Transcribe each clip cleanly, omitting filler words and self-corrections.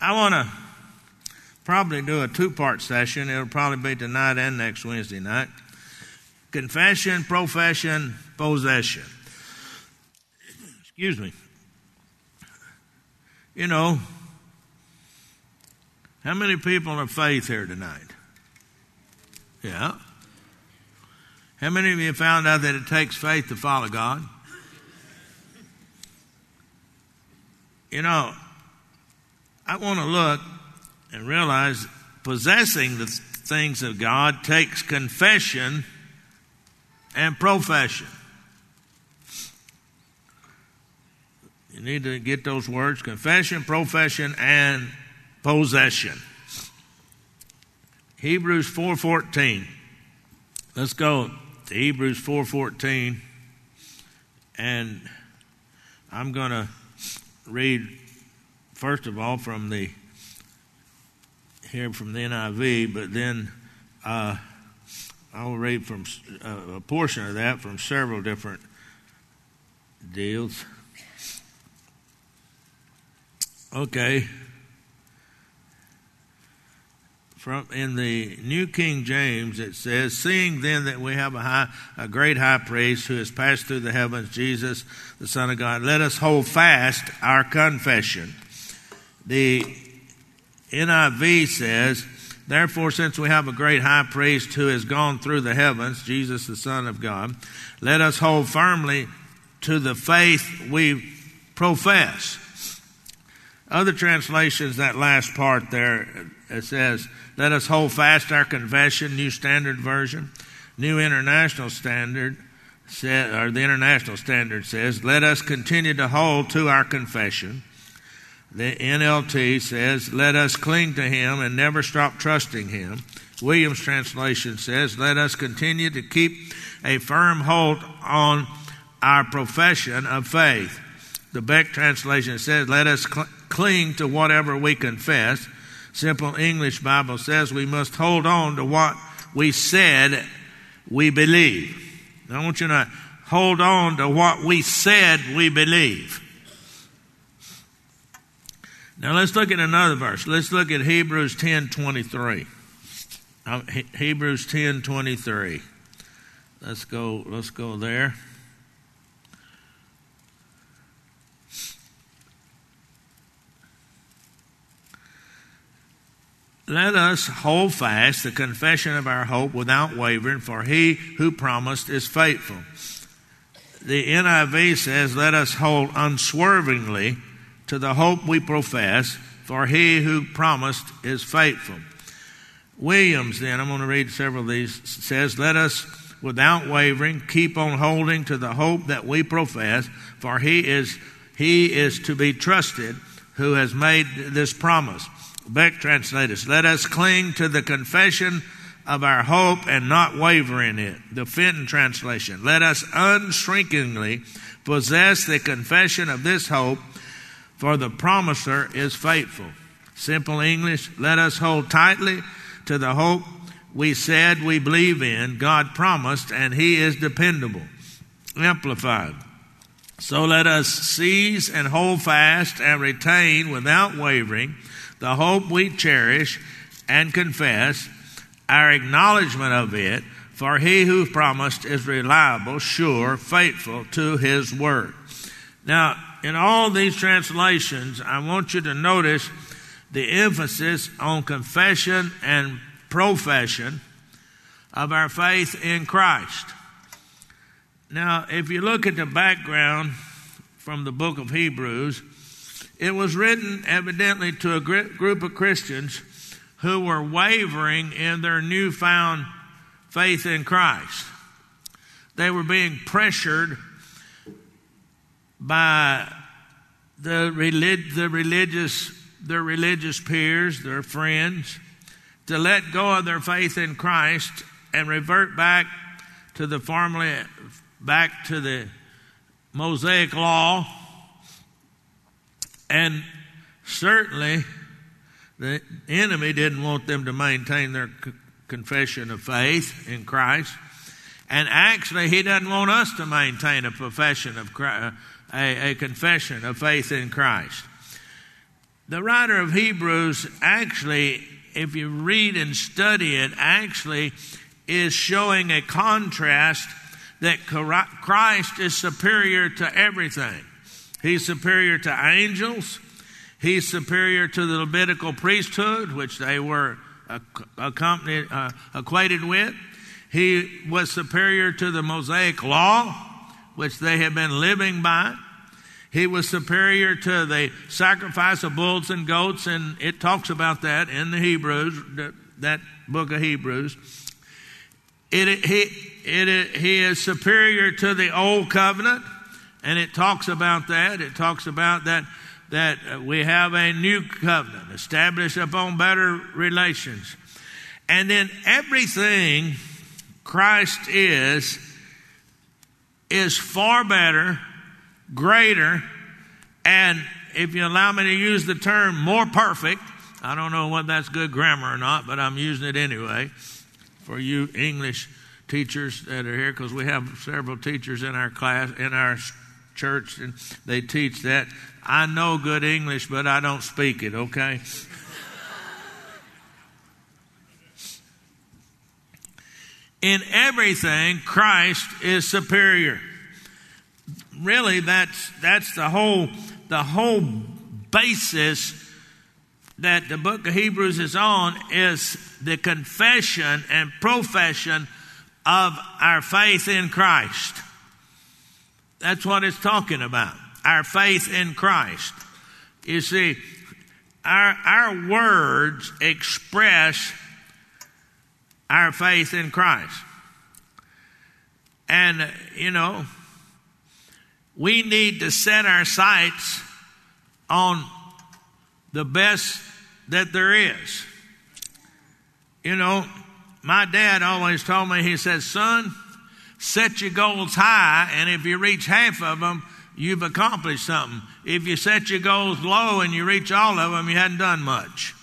I want to probably do a two-part session. It'll probably be tonight and next Wednesday night. Confession, profession, possession. Excuse me. You know, how many people of faith here tonight? Yeah. How many of you found out that it takes faith to follow God? You know, I want to look and realize possessing the things of God takes confession and profession. You need to get those words: confession, profession, and possession. Hebrews 4:14. Let's go to Hebrews 4:14, and I'm going to read first of all from the NIV, but then I'll read from a portion of that from several different deals. Okay. In the New King James, it says, "Seeing then that we have a great high priest who has passed through the heavens, Jesus, the Son of God, let us hold fast our confession." The NIV says, "Therefore, since we have a great high priest who has gone through the heavens, Jesus, the Son of God, let us hold firmly to the faith we profess." Other translations, that last part there, it says, "Let us hold fast our confession," New Standard Version. New International Standard, or the International Standard says, "Let us continue to hold to our confession." The NLT says, "Let us cling to Him and never stop trusting Him." Williams translation says, "Let us continue to keep a firm hold on our profession of faith." The Beck translation says, "Let us cling to whatever we confess." Simple English Bible says we must hold on to what we said we believe. Now, I want you to hold on to what we said we believe. Now let's look at another verse. Let's look at Hebrews 10:23. Hebrews 10:23. Let's go there. "Let us hold fast the confession of our hope without wavering, for He who promised is faithful." The NIV says, "Let us hold unswervingly to the hope we profess, for He who promised is faithful." Williams, then, I'm going to read several of these, says, "Let us without wavering keep on holding to the hope that we profess, for He is to be trusted who has made this promise." Beck translates, "Let us cling to the confession of our hope and not waver in it." The Fenton translation, "Let us unshrinkingly possess the confession of this hope, for the promiser is faithful." Simple English, "Let us hold tightly to the hope we said we believe in. God promised, and He is dependable." Amplified, "So let us seize and hold fast and retain without wavering the hope we cherish and confess, our acknowledgement of it, for He who promised is reliable, sure, faithful to His word." Now, in all these translations, I want you to notice the emphasis on confession and profession of our faith in Christ. Now, if you look at the background from the book of Hebrews, it was written evidently to a group of Christians who were wavering in their newfound faith in Christ. They were being pressured by their religious peers, their friends, to let go of their faith in Christ and revert back to the Mosaic law. And certainly the enemy didn't want them to maintain their confession of faith in Christ. And actually, he doesn't want us to maintain a profession of a confession of faith in Christ. The writer of Hebrews actually, if you read and study it, actually is showing a contrast that Christ is superior to everything. He's superior to angels. He's superior to the Levitical priesthood, which they were acquainted with. He was superior to the Mosaic law, which they had been living by. He was superior to the sacrifice of bulls and goats, and it talks about that in the Hebrews, that book of Hebrews. He is superior to the old covenant, and it talks about that. It talks about that we have a new covenant established upon better relations. And then everything Christ is far better, greater, and if you allow me to use the term, more perfect. I don't know whether that's good grammar or not, but I'm using it anyway for you English teachers that are here, because we have several teachers in our class, in our church, and they teach that. I know good English, but I don't speak it, okay? In everything, Christ is superior. Really, that's the whole basis that the book of Hebrews is on, is the confession and profession of our faith in Christ. That's what it's talking about, our faith in Christ. You see, our words express our faith in Christ. And, we need to set our sights on the best that there is. My dad always told me, he says, son, set your goals high, and if you reach half of them, you've accomplished something. If you set your goals low and you reach all of them, you hadn't done much.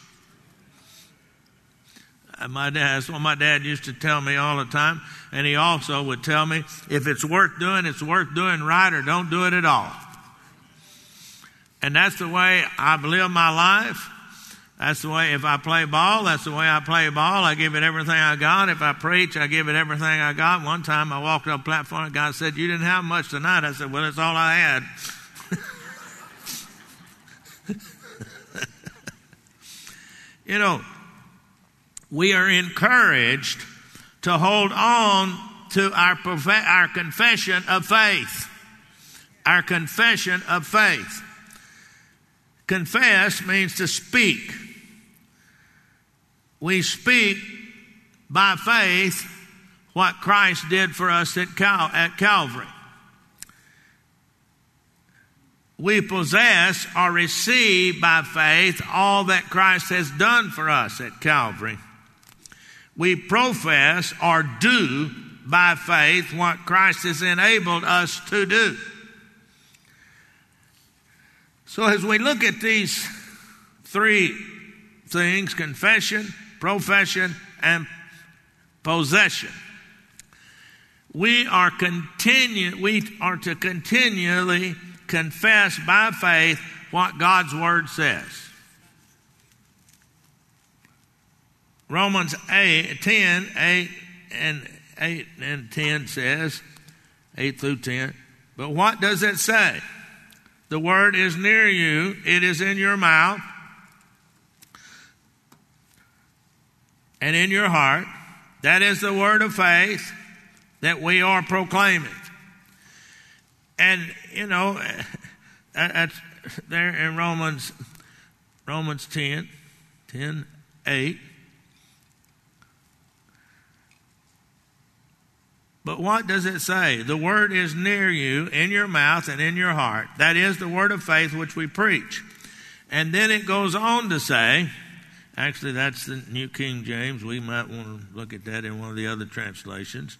That's what my dad used to tell me all the time. And he also would tell me, if it's worth doing right, or don't do it at all. And that's the way I've lived my life. That's the way, if I play ball, that's the way I play ball. I give it everything I got. If I preach, I give it everything I got. One time I walked up the platform and God said, you didn't have much tonight. I said, well, that's all I had. We are encouraged to hold on to our confession of faith. Our confession of faith. Confess means to speak. We speak by faith what Christ did for us at Calvary. We possess or receive by faith all that Christ has done for us at Calvary. We profess or do by faith what Christ has enabled us to do. So as we look at these three things, confession, profession, and possession, we are to continually confess by faith what God's Word says. Romans 10 says, 8 through 10, but what does it say? The Word is near you, it is in your mouth and in your heart. That is the word of faith that we are proclaiming. And, that's there in Romans 10, 8. But what does it say? The word is near you, in your mouth and in your heart. That is the word of faith which we preach. And then it goes on to say, actually that's the New King James. We might want to look at that in one of the other translations.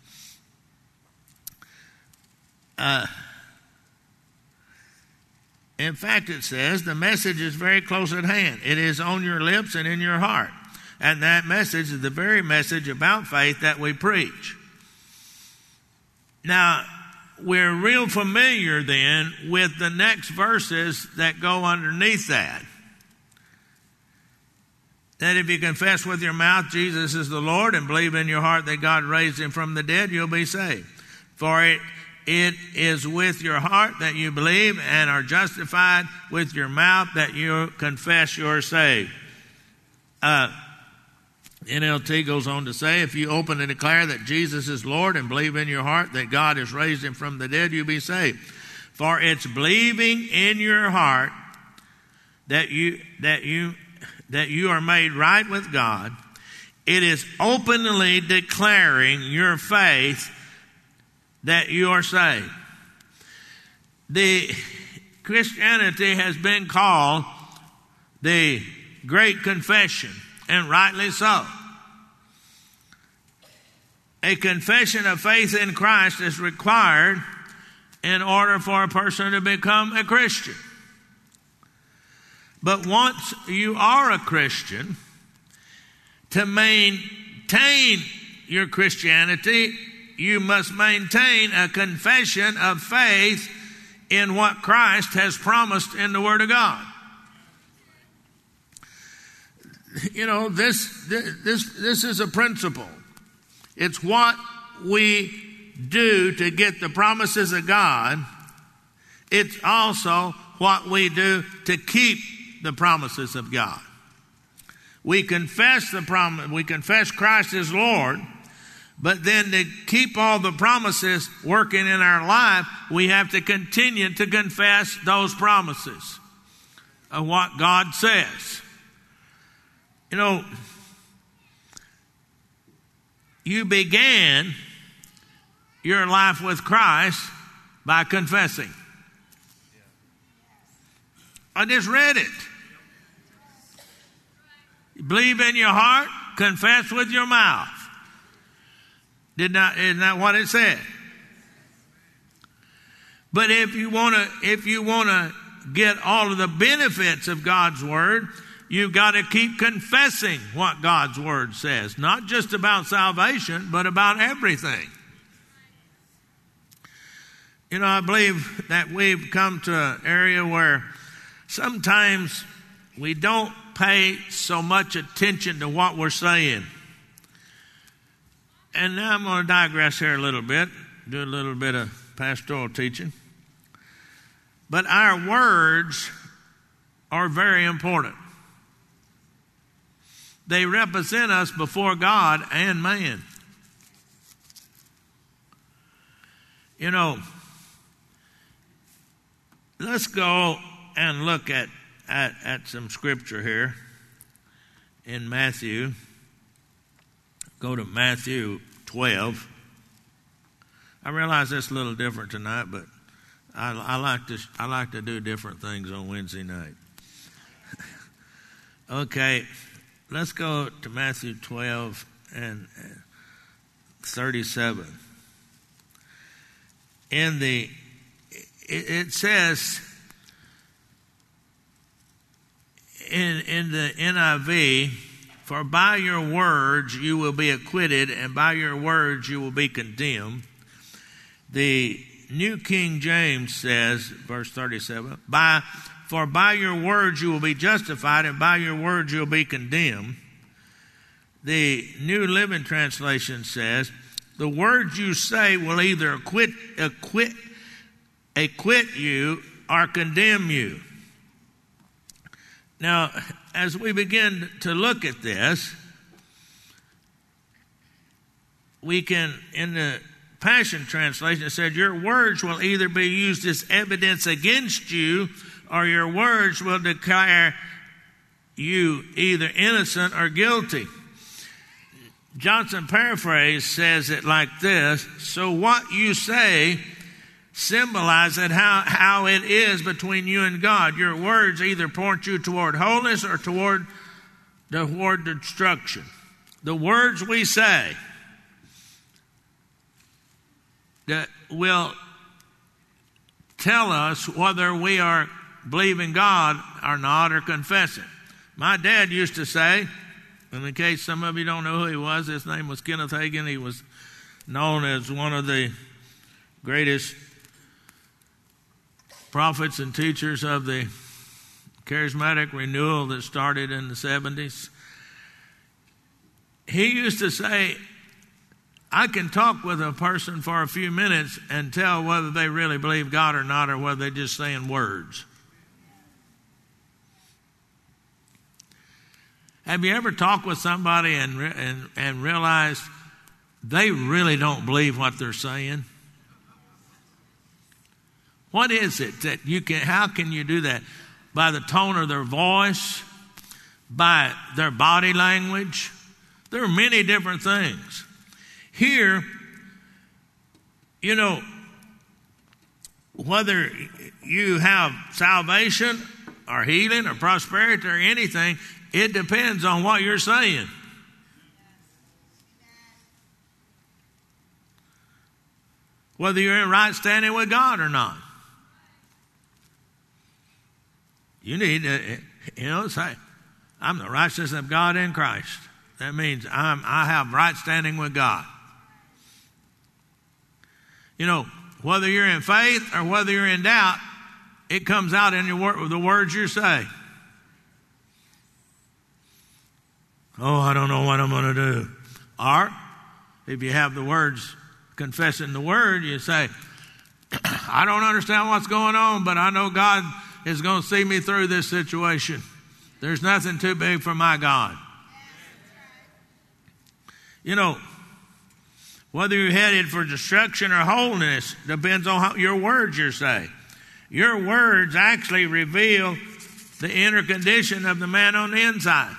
In fact, it says the message is very close at hand. It is on your lips and in your heart. And that message is the very message about faith that we preach. Now, we're real familiar then with the next verses that go underneath that. that if you confess with your mouth Jesus is the Lord and believe in your heart that God raised him from the dead, you'll be saved. For it is with your heart that you believe and are justified, with your mouth that you confess you're saved. NLT goes on to say, if you openly declare that Jesus is Lord and believe in your heart that God has raised him from the dead, you'll be saved. For it's believing in your heart that you are made right with God. It is openly declaring your faith that you are saved. The Christianity has been called the Great Confession, and rightly so. A confession of faith in Christ is required in order for a person to become a Christian. But once you are a Christian, to maintain your Christianity, you must maintain a confession of faith in what Christ has promised in the Word of God. You know, this is a principle. It's what we do to get the promises of God. It's also what we do to keep the promises of God. We confess the promise. We confess Christ as Lord, but then to keep all the promises working in our life, we have to continue to confess those promises of what God says. You know, you began your life with Christ by confessing. I just read it. You believe in your heart, confess with your mouth. Isn't that what it said? But if you want to get all of the benefits of God's Word, you've got to keep confessing what God's Word says. Not just about salvation, but about everything. You know, I believe that we've come to an area where sometimes we don't pay so much attention to what we're saying. And now I'm going to digress here a little bit, do a little bit of pastoral teaching. But our words are very important. They represent us before God and man. You know, let's go and look at some scripture here in Matthew. Go to Matthew 12. I realize that's a little different tonight, but I like to do different things on Wednesday night. Okay, let's go to Matthew 12 and 37. It says in the NIV, for by your words you will be acquitted, and by your words you will be condemned. The New King James says, verse 37, for by your words you will be justified, and by your words you will be condemned. The New Living Translation says, the words you say will either acquit you or condemn you. Now, as we begin to look at this, we can, in the Passion Translation, it said, your words will either be used as evidence against you, or your words will declare you either innocent or guilty. Johnson Paraphrase says it like this: so what you say symbolizes how it is between you and God. Your words either point you toward wholeness or toward destruction. The words we say that will tell us whether we are believing God or not, or confessing. My dad used to say, and in case some of you don't know who he was, his name was Kenneth Hagin. He was known as one of the greatest prophets and teachers of the charismatic renewal that started in the 70s. he used to say, I can talk with a person for a few minutes and tell whether they really believe God or not, or whether they're just saying words. Have you ever talked with somebody and realized they really don't believe what they're saying? What is it that you can, how can you do that? By the tone of their voice, by their body language. There are many different things. Here, you know, whether you have salvation or healing or prosperity or anything, it depends on what you're saying. Whether you're in right standing with God or not. You need to, say, I'm the righteousness of God in Christ. That means I have right standing with God. You know, whether you're in faith or whether you're in doubt, it comes out in the words you say. Oh, I don't know what I'm going to do. Or, if you have the words confessing the word, you say, I don't understand what's going on, but I know God is going to see me through this situation. There's nothing too big for my God. You know, whether you're headed for destruction or holiness depends on your words you say. Your words actually reveal the inner condition of the man on the inside.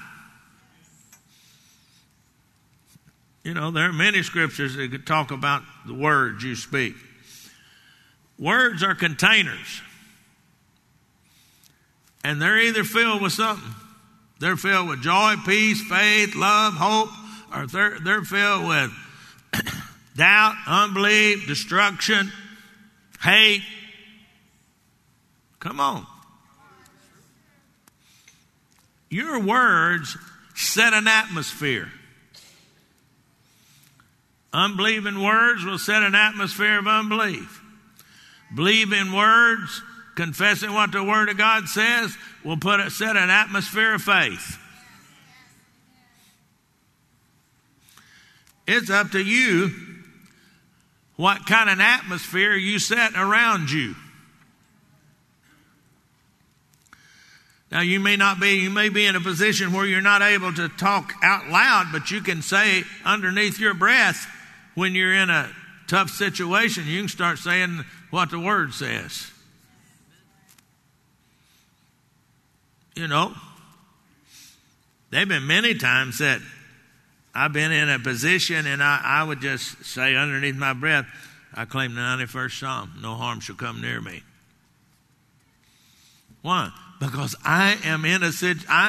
You know, there are many scriptures that could talk about the words you speak. Words are containers. And they're either filled with something. They're filled with joy, peace, faith, love, hope, or they're filled with doubt, unbelief, destruction, hate. Come on. Your words set an atmosphere. Unbelieving words will set an atmosphere of unbelief. Believing words, confessing what the Word of God says, will set an atmosphere of faith. It's up to you what kind of atmosphere you set around you. Now, you may be in a position where you're not able to talk out loud, but you can say underneath your breath when you're in a tough situation, you can start saying what the Word says. You know, there have been many times that I've been in a position and I would just say underneath my breath, I claim the 91st Psalm, no harm shall come near me. Why? Because I am in a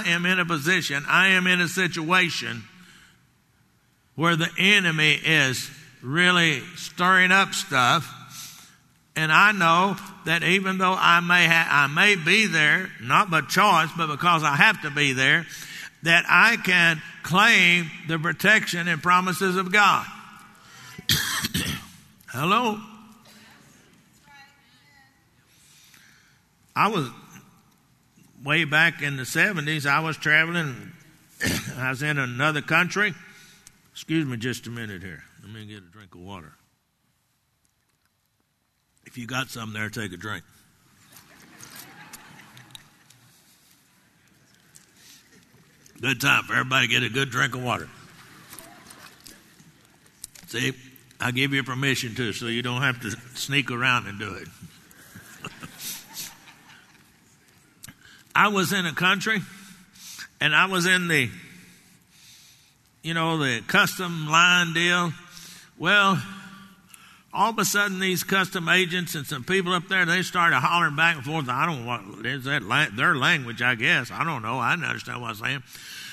situation where the enemy is really stirring up stuff. And I know that even though I may be there, not by choice, but because I have to be there, that I can claim the protection and promises of God. Hello? I was, way back in the 70s, I was traveling. I was in another country. Excuse me just a minute here. Let me get a drink of water. If you got some there, take a drink. Good time for everybody to get a good drink of water. See, I give you permission to, so you don't have to sneak around and do it. I was in a country, and I was in the custom line deal. Well, all of a sudden, these custom agents and some people up there, they started hollering back and forth. I don't know what is that their language, I guess. I don't know. I didn't understand what I was saying.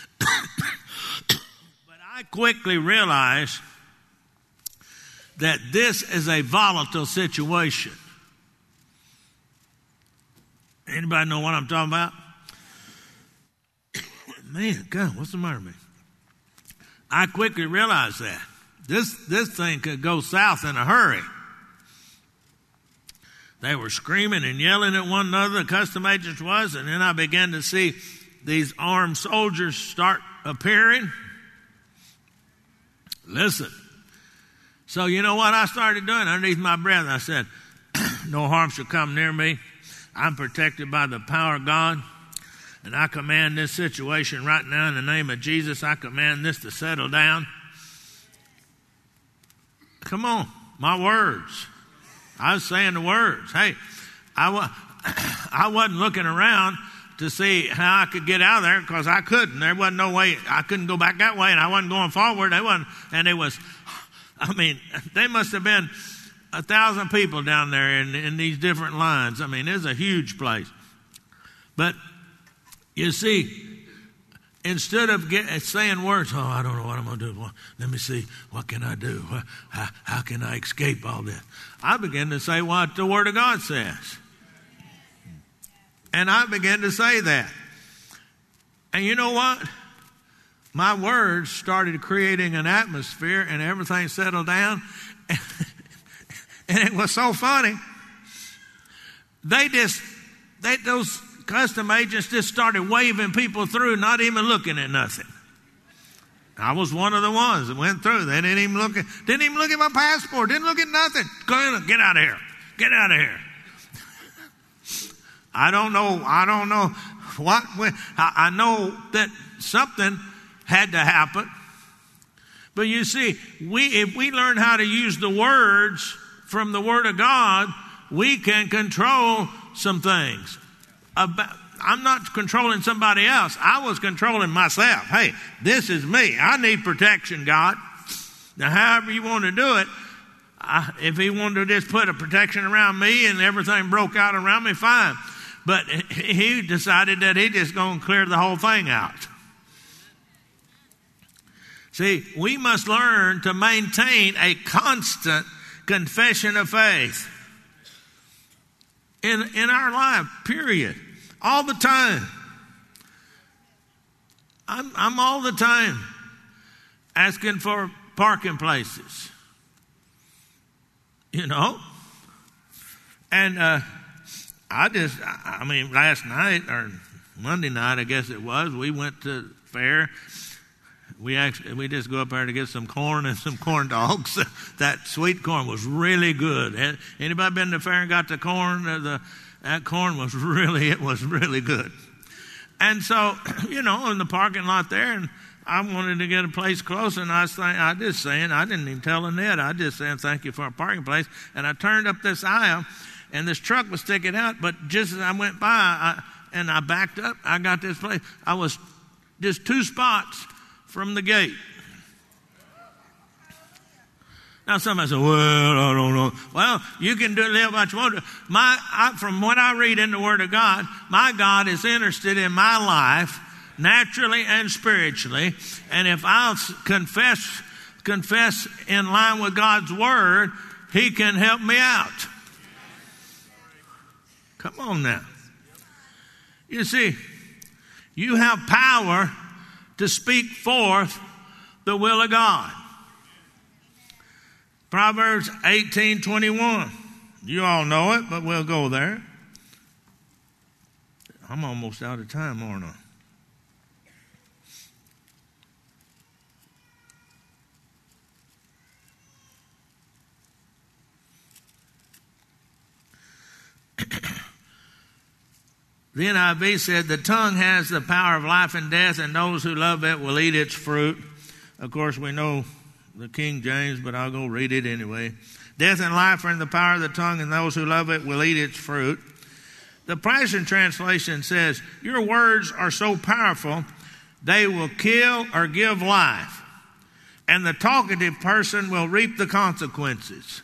But I quickly realized that this is a volatile situation. Anybody know what I'm talking about? Man, God, what's the matter with me? I quickly realized that. This thing could go south in a hurry. They were screaming and yelling at one another, the custom agents was, and then I began to see these armed soldiers start appearing. Listen. So you know what I started doing? Underneath my breath, I said, no harm shall come near me. I'm protected by the power of God. And I command this situation right now in the name of Jesus. I command this to settle down. Come on, my words. I was saying the words. Hey, I wasn't looking around to see how I could get out of there because I couldn't. There wasn't no way. I couldn't go back that way, and I wasn't going forward. They must have been 1,000 people down there in these different lines. I mean, it's a huge place. But you see, instead of saying words, oh, I don't know what I'm going to do. Well, let me see, what can I do? How can I escape all this? I began to say what the Word of God says. And I began to say that. And you know what? My words started creating an atmosphere and everything settled down. And it was so funny. Those custom agents just started waving people through, not even looking at nothing. I was one of the ones that went through. They didn't even look at my passport, didn't look at nothing. Go ahead, get out of here. Get out of here. I don't know what. I know that something had to happen. But you see, if we learn how to use the words from the Word of God, we can control some things. I'm not controlling somebody else. I was controlling myself. Hey, this is me. I need protection, God. Now, however you want to do it, if He wanted to just put a protection around me and everything broke out around me, fine. But He decided that He just going to clear the whole thing out. See, we must learn to maintain a constant confession of faith in our life, period. All the time. I'm all the time asking for parking places. You know? And last night or Monday night, I guess it was, we went to the fair. We just go up there to get some corn and some corn dogs. That sweet corn was really good. Anybody been to the fair and got the corn? That corn was really good. And so, in the parking lot there, and I wanted to get a place close, and I didn't even tell Annette. I just saying thank you for a parking place. And I turned up this aisle, and this truck was sticking out. But just as I went by, I backed up. I got this place. I was just 2 spots from the gate. Now somebody said, well, I don't know. Well, you can live what you want to. From what I read in the Word of God, my God is interested in my life, naturally and spiritually. And if I'll confess in line with God's Word, He can help me out. Come on now. You see, you have power to speak forth the will of God. Proverbs 18:21. You all know it, but we'll go there. I'm almost out of time, aren't I? The NIV said, the tongue has the power of life and death, and those who love it will eat its fruit. Of course, we know the King James, but I'll go read it anyway. Death and life are in the power of the tongue, and those who love it will eat its fruit. The Passion Translation says, your words are so powerful, they will kill or give life, and the talkative person will reap the consequences.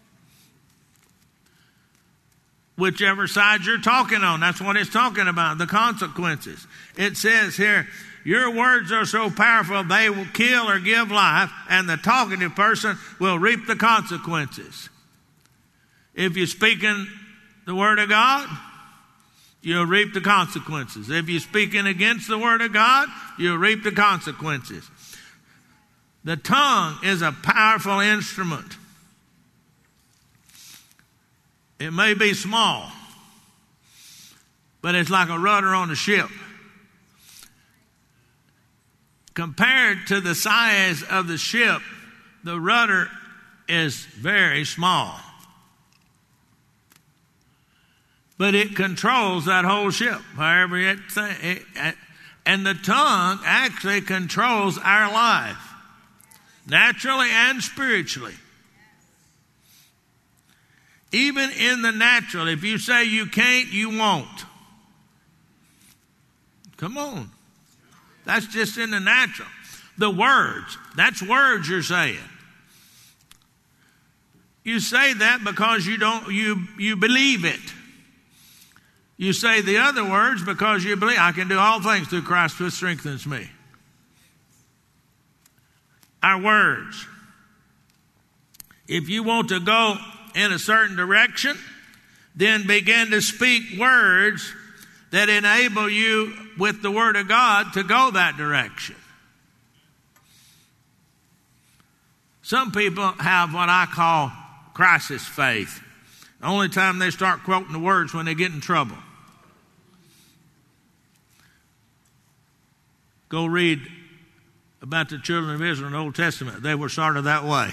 Whichever side you're talking on, that's what it's talking about, the consequences. It says here, your words are so powerful, they will kill or give life, and the talkative person will reap the consequences. If you're speaking the Word of God, you'll reap the consequences. If you're speaking against the Word of God, you'll reap the consequences. The tongue is a powerful instrument. It may be small, but it's like a rudder on a ship. Compared to the size of the ship, the rudder is very small. But it controls that whole ship, however and the tongue actually controls our life, naturally and spiritually. Even in the natural, if you say you can't, you won't. Come on. That's just in the natural. The words, that's words you're saying. You say that because you believe it. You say the other words because you believe, I can do all things through Christ who strengthens me. Our words. If you want to go in a certain direction, then begin to speak words that enable you with the Word of God to go that direction. Some people have what I call crisis faith. The only time they start quoting the words when they get in trouble. Go read about the children of Israel in the Old Testament. They were sort of that way.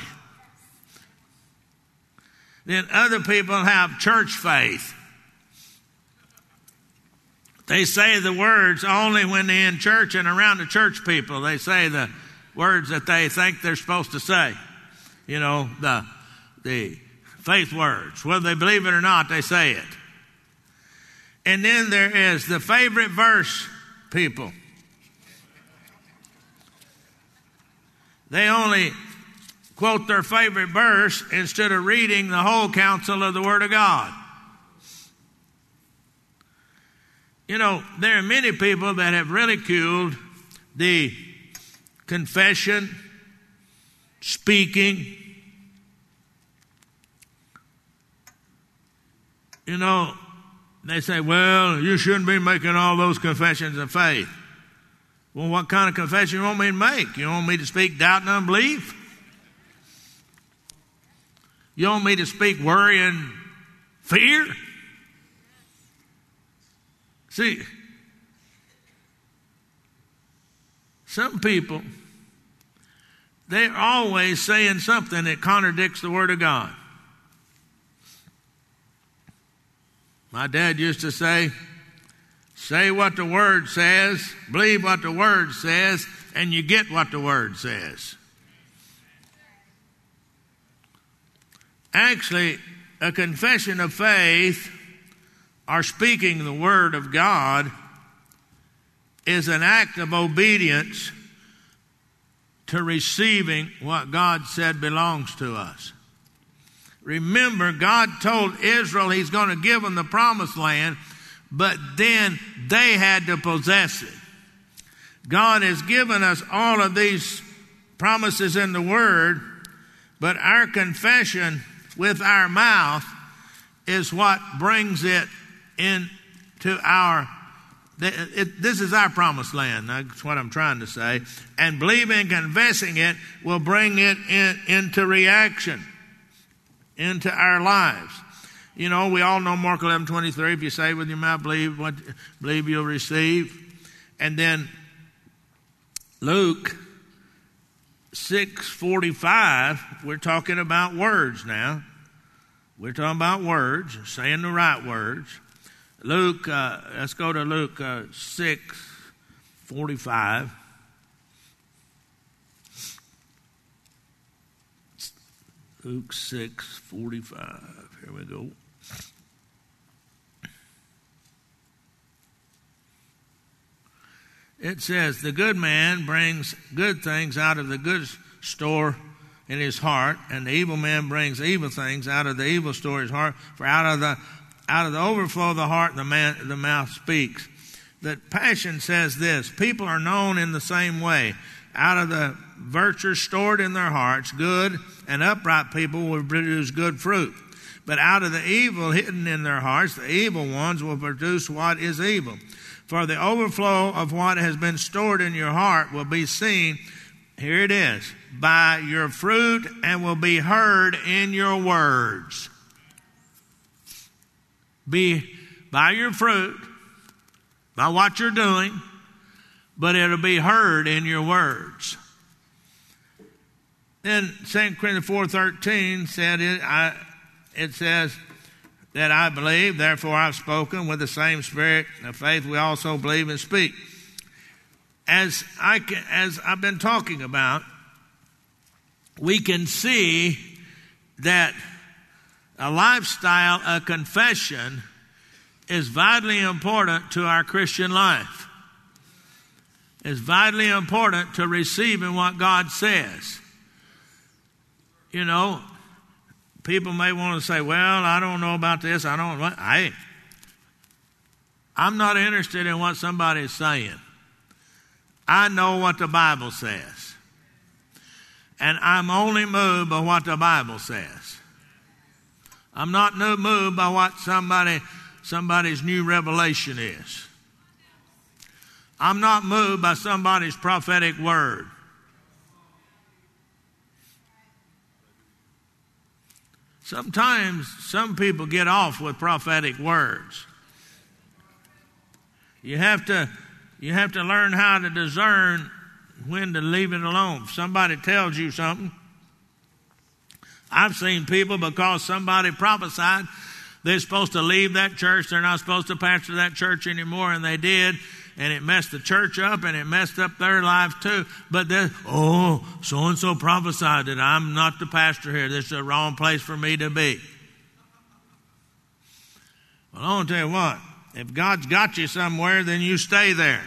Then other people have church faith. They say the words only when they're in church and around the church people. They say the words that they think they're supposed to say. You know, the faith words. Whether they believe it or not, they say it. And then there is the favorite verse people. They only quote their favorite verse instead of reading the whole counsel of the Word of God. You know, there are many people that have ridiculed the confession, speaking. You know, they say, well, you shouldn't be making all those confessions of faith. Well, what kind of confession you want me to make? You want me to speak doubt and unbelief? You want me to speak worry and fear? See, some people, they're always saying something that contradicts the Word of God. My dad used to say what the Word says, believe what the Word says, and you get what the Word says. Actually, a confession of faith or speaking the Word of God is an act of obedience to receiving what God said belongs to us. Remember, God told Israel He's going to give them the promised land, but then they had to possess it. God has given us all of these promises in the Word, but our confession with our mouth is what brings it into our, this is our promised land. That's what I'm trying to say. And believing and confessing it will bring it into reaction, into our lives. You know, we all know Mark 11:23. If you say with your mouth, believe you'll receive. And then Luke 6:45. We're talking about words now. We're talking about words, saying the right words. Luke, let's go to Luke 6:45. Luke 6:45. Here we go. It says, the good man brings good things out of the good store in his heart, and the evil man brings evil things out of the evil store in his heart. For out of the overflow of the heart, the mouth speaks. The Passion says this: people are known in the same way. Out of the virtue stored in their hearts, good and upright people will produce good fruit. But out of the evil hidden in their hearts, the evil ones will produce what is evil. For the overflow of what has been stored in your heart will be seen, here it is, by your fruit, and will be heard in your words. Be by your fruit, by what you're doing, but it'll be heard in your words. Then 2 Corinthians 4:13 said it says that I believe, therefore I've spoken with the same spirit of faith we also believe and speak. As I've been talking about, we can see that a lifestyle, a confession, is vitally important to our Christian life. It's vitally important to receiving what God says. You know, people may want to say, well, I don't know about this. I'm not interested in what somebody's saying. I know what the Bible says. And I'm only moved by what the Bible says. I'm not moved by what somebody's new revelation is. I'm not moved by somebody's prophetic word. Sometimes some people get off with prophetic words. You have to learn how to discern when to leave it alone. If somebody tells you something, I've seen people, because somebody prophesied they're supposed to leave that church, they're not supposed to pastor that church anymore, and they did, and it messed the church up, and it messed up their life too. But then, so-and-so prophesied that I'm not the pastor here. This is the wrong place for me to be. Well, I want to tell you what, if God's got you somewhere, then you stay there.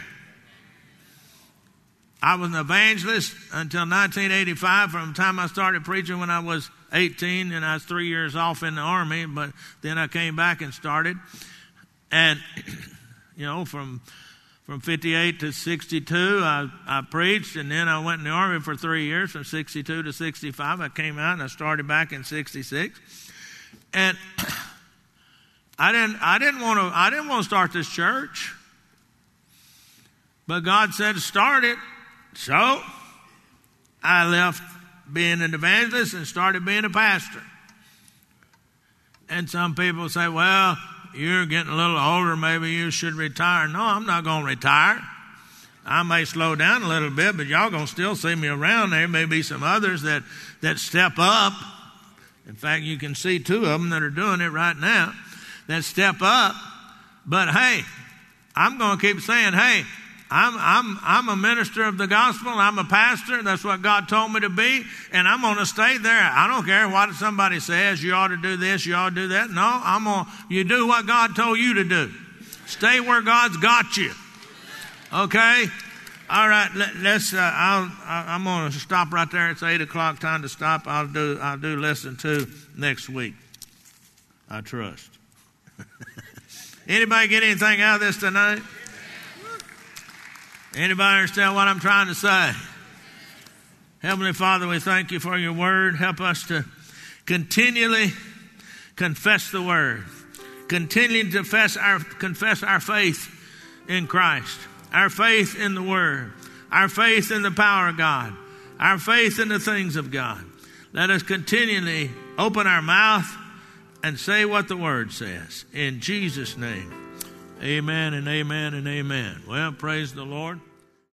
I was an evangelist until 1985, from the time I started preaching when I was 18, and I was 3 years off in the Army, but then I came back and started. And, you know, from 58 to 62, I preached, and then I went in the Army for 3 years, from 62 to 65. I came out, and I started back in 66. And I didn't want to start this church, but God said to start it. So I left being an evangelist and started being a pastor. And some people say, well, you're getting a little older, maybe you should retire. No, I'm not going to retire. I may slow down a little bit, but y'all going to still see me around. There may be some others that step up. In fact, you can see two of them that are doing it right now, that step up. But hey, I'm going to keep saying, hey, I'm a minister of the gospel. I'm a pastor. That's what God told me to be. And I'm going to stay there. I don't care what somebody says. You ought to do this. You ought to do that. No, you do what God told you to do. Stay where God's got you. Okay? All right. I'm going to stop right there. It's 8:00. Time to stop. I'll do lesson 2 next week. I trust. Anybody get anything out of this tonight? Anybody understand what I'm trying to say? Heavenly Father, we thank you for your word. Help us to continually confess the word. Continually to confess our faith in Christ. Our faith in the word. Our faith in the power of God. Our faith in the things of God. Let us continually open our mouth and say what the word says. In Jesus' name. Amen and amen and amen. Well, praise the Lord.